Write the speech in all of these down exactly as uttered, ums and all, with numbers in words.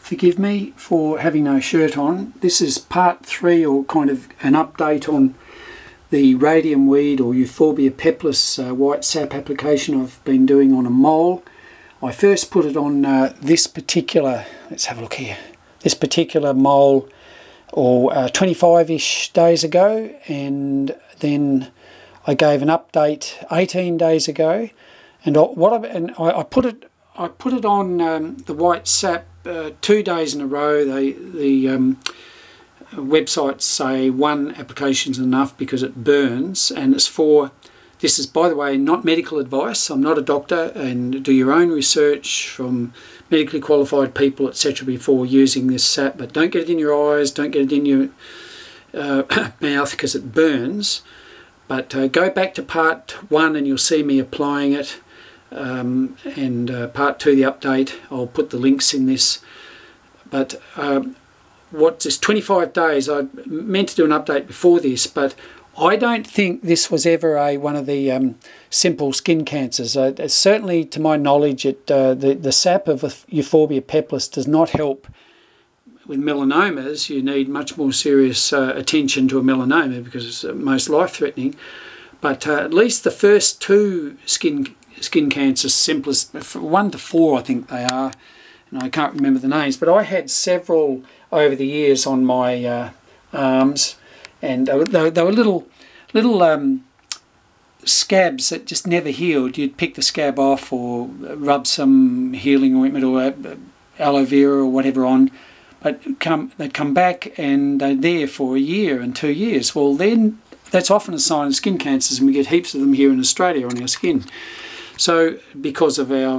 Forgive me for having no shirt on. This is part three, or kind of an update on the radium weed or Euphorbia peplis uh, white sap application I've been doing on a mole. I first put it on uh, this particular, let's have a look here, this particular mole or uh, twenty-five-ish days ago, and then I gave an update eighteen days ago, and what I, and I, I put it I put it on um, the white sap uh, two days in a row. They the um, websites say one application's enough because it burns, and it's for, this is, by the way, not medical advice. I'm not a doctor, and do your own research from medically qualified people, et cetera before using this sap, but don't get it in your eyes, don't get it in your uh, mouth because it burns. But uh, go back to part one and you'll see me applying it, um, and uh, part two, the update, I'll put the links in this. But um, what's this, twenty-five days, I meant to do an update before this, but I don't think this was ever a one of the um, simple skin cancers. Uh, certainly, to my knowledge, it, uh, the, the sap of Euphorbia peplis does not help with melanomas. You need much more serious uh, attention to a melanoma because it's uh, most life-threatening. But uh, at least the first two skin skin cancers, simplest, one to four I think they are, and I can't remember the names, but I had several over the years on my uh, arms, and they were, they were little little um, scabs that just never healed. You'd pick the scab off or rub some healing ointment or uh, aloe vera or whatever on, but come they'd come back and they're there for a year and two years. Well, then that's often a sign of skin cancers, and we get heaps of them here in Australia on our skin. So because of our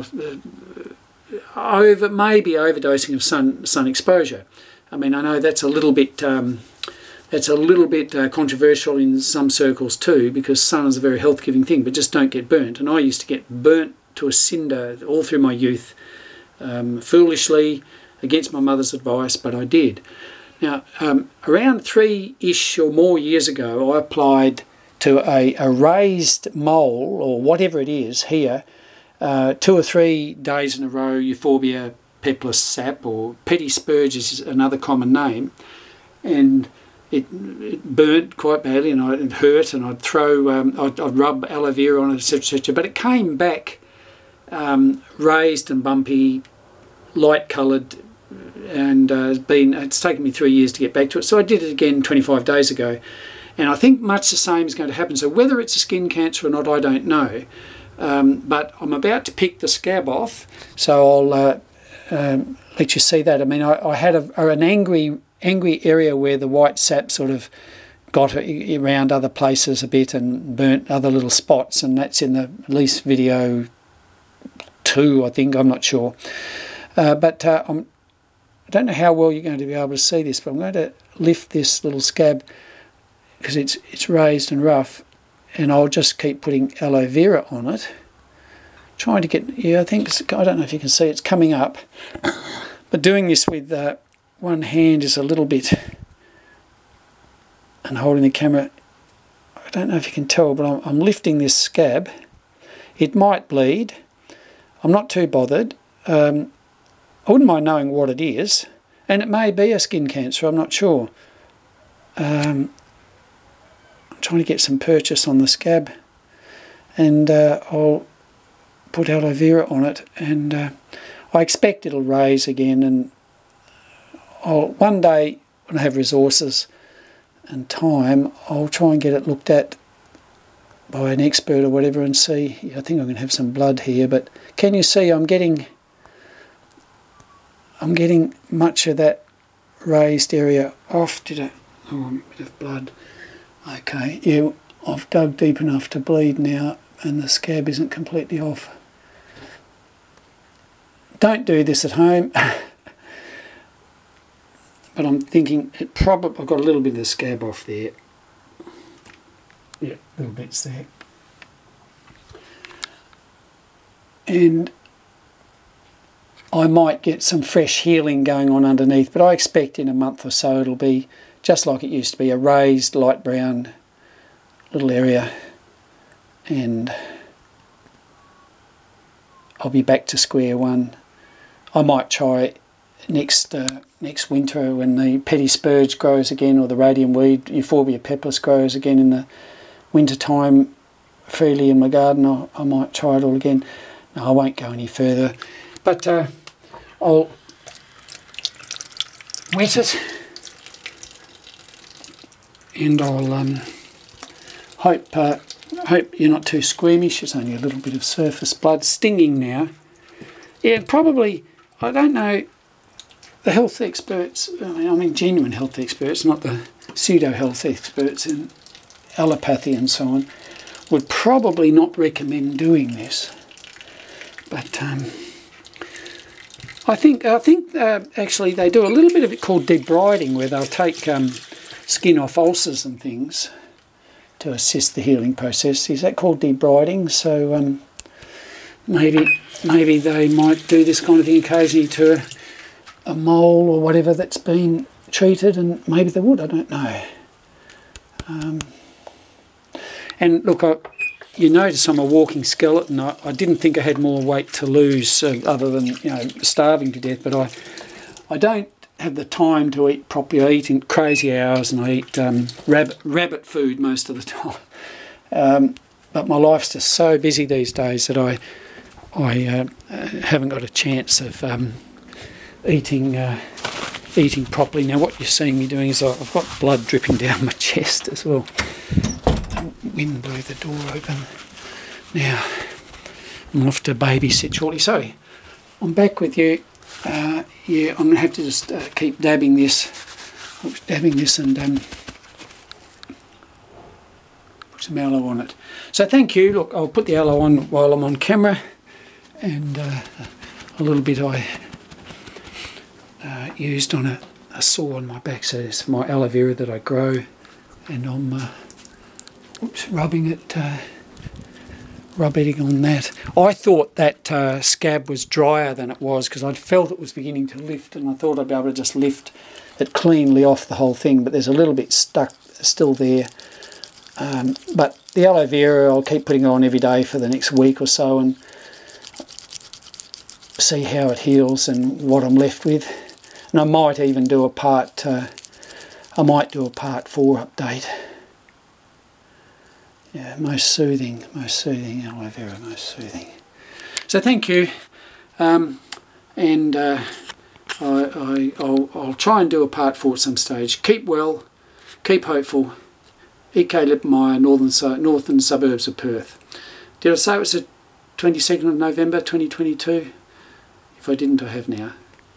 uh, over maybe overdosing of sun sun exposure. I mean, I know that's a little bit um, that's a little bit uh, controversial in some circles too, because sun is a very health-giving thing, but just don't get burnt. And I used to get burnt to a cinder all through my youth, um, foolishly, against my mother's advice, but I did. Now, um, around three-ish or more years ago, I applied to a, a raised mole, or whatever it is here, uh, two or three days in a row, Euphorbia peplis sap, or petty spurge is another common name, and it, it burnt quite badly, and I, it hurt, and I'd throw, um, I'd, I'd rub aloe vera on it, et cetera, et cetera. But it came back um, raised and bumpy, light-coloured, and uh, it's been it's taken me three years to get back to it. So I did it again twenty-five days ago, and I think much the same is going to happen. So whether it's a skin cancer or not, I don't know. Um, but I'm about to pick the scab off, so I'll uh, um, let you see that. I mean, I, I had a, an angry angry area where the white sap sort of got around other places a bit and burnt other little spots, and that's in the at least video two, I think. I'm not sure, uh, but uh, I'm, I don't know how well you're going to be able to see this, but I'm going to lift this little scab because it's it's raised and rough, and I'll just keep putting aloe vera on it, trying to get, yeah, I think, it's, I don't know if you can see, it's coming up, but doing this with uh, one hand is a little bit, and holding the camera, I don't know if you can tell, but I'm, I'm lifting this scab. It might bleed. I'm not too bothered. Um, I wouldn't mind knowing what it is, and it may be a skin cancer, I'm not sure. Um, I'm trying to get some purchase on the scab, and uh, I'll put aloe vera on it, and uh, I expect it'll raise again, and I'll, one day when I have resources and time, I'll try and get it looked at by an expert or whatever and see. I think I'm going to have some blood here, but can you see I'm getting I'm getting much of that raised area off. Did I? Oh, a bit of blood. Okay, yeah, I've dug deep enough to bleed now, and the scab isn't completely off. Don't do this at home. But I'm thinking it probably, I've got a little bit of the scab off there. Yeah, little bits there. And I might get some fresh healing going on underneath, but I expect in a month or so it'll be just like it used to be, a raised light brown little area, and I'll be back to square one. I might try next uh, next winter when the petty spurge grows again, or the radium weed, Euphorbia peplis, grows again in the winter time freely in my garden. I, I might try it all again. No, I won't go any further, but uh, I'll wet it, and I'll um, hope uh, hope you're not too squeamish. It's only a little bit of surface blood, stinging now. Yeah, probably. I don't know. The health experts, I mean, I mean genuine health experts, not the pseudo health experts in allopathy and so on, would probably not recommend doing this. But um, I think I think uh, actually they do a little bit of it called debriding, where they'll take um, skin off ulcers and things to assist the healing process. Is that called debriding? So um, maybe maybe they might do this kind of thing occasionally to a, a mole or whatever that's been treated, and maybe they would. I don't know. Um, and look, I, you notice I'm a walking skeleton. I, I didn't think I had more weight to lose, uh, other than, you know, starving to death. But I, I don't have the time to eat properly. I eat in crazy hours, and I eat um, rabbit rabbit food most of the time. Um, but my life's just so busy these days that I, I uh, haven't got a chance of um, eating. Uh, eating properly. Now what you're seeing me doing is I've got blood dripping down my chest as well. The wind blew the door open. Now I'm off to babysit shortly. So I'm back with you. Uh, yeah, I'm going to have to just uh, keep dabbing this, dabbing this and um, put some aloe on it. So thank you. Look, I'll put the aloe on while I'm on camera, and uh, a little bit I Uh, used on a, a sore on my back. So it's my aloe vera that I grow, and I'm uh, oops, rubbing it, uh, rubbing on that. I thought that uh, scab was drier than it was, because I felt it was beginning to lift, and I thought I'd be able to just lift it cleanly off the whole thing, but there's a little bit stuck still there. Um, but the aloe vera, I'll keep putting it on every day for the next week or so and see how it heals and what I'm left with. And I might even do a part, uh, I might do a part four update. Yeah, most soothing, most soothing, aloe vera, most soothing. So thank you, um, and uh, I, I, I'll, I'll try and do a part four at some stage. Keep well, keep hopeful. E K Lippemeyer, northern, northern suburbs of Perth. Did I say it was the twenty-second of November twenty twenty-two? If I didn't, I have now.